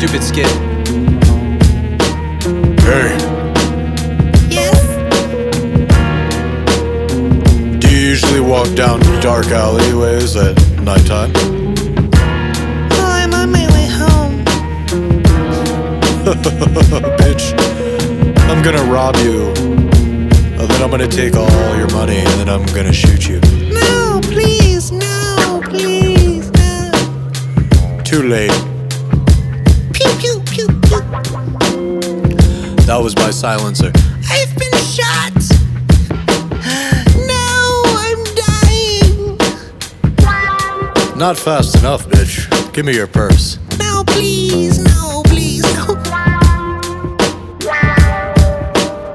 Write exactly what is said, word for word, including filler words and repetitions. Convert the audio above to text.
stupid skit. Hey, Yes? do you usually walk down dark alleyways at nighttime? Oh, I'm on my way home. Bitch, I'm gonna rob you. And then I'm gonna take all your money and then I'm gonna shoot you. No, please, no, please, no. Too late. Pew, pew, pew, pew. That was my silencer. I've been shot. No, I'm dying. Not fast enough, bitch. Give me your purse. No, please, no.